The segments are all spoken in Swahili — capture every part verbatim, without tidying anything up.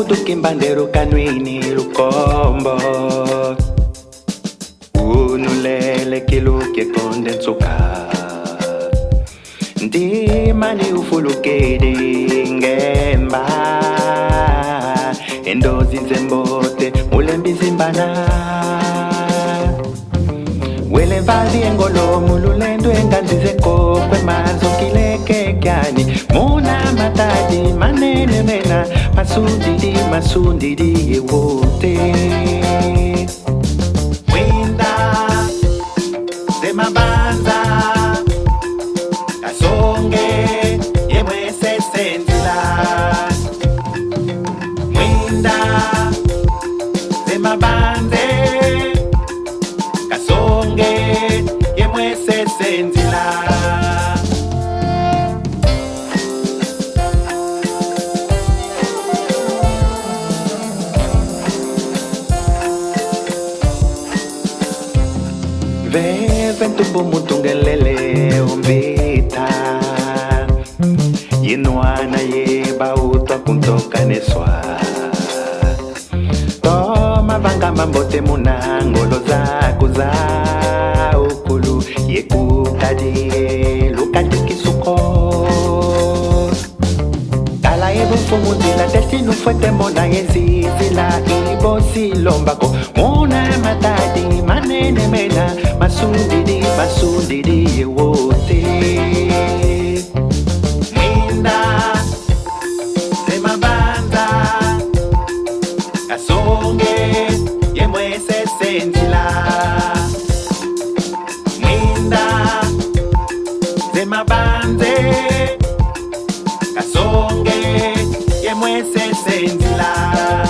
tukimbandero kanwini lukombo unulele kiluke kondentsuka ndimani ufulukedi ngemba endozi nzembote mulembizimbana wele vazi engolo mululendo enganzizeko kwemazo kilekekyani muna matadi manene mena masundidi masundidi yewote winda zemabanza kasonge yemwesesenzila winda zemabanze kasonge yemwesesenzila ventumbu mutungelele umbita yinwana yeba utwa kuntoka neswa toma vanga mambote munangolo zaku za ukulu yekukadie lukatikisuko kala ebufumuzila destinu fuete mona yezizila ibosilombako muna matadi manene mena masundidi masundidi yewote mwinda zemabanza kasonge yemwesesenzila mwinda zemabanze kasonge yemwesesenzila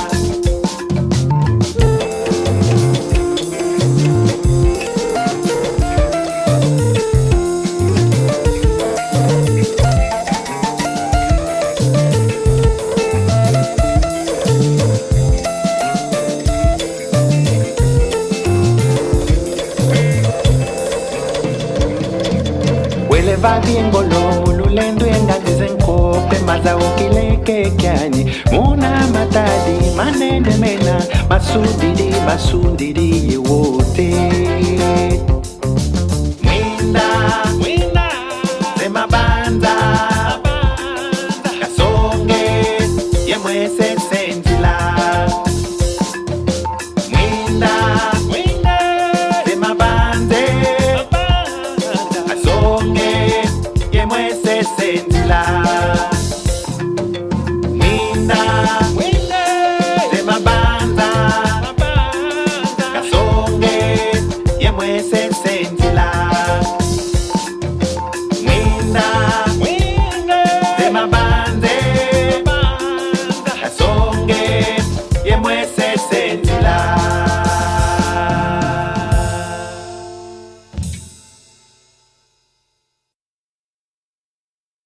vavi engolo mululendo enganzizenkope maza ukilekekyani muna matadi manene mena masundidi masundidi yewote mwinda mwinda zemabanza kasonge yemwesesenzila mwinda mwinda zemabanze kasonge yemwesesenzila mwinda mwinda zemabanza kasonge yemwesesenzila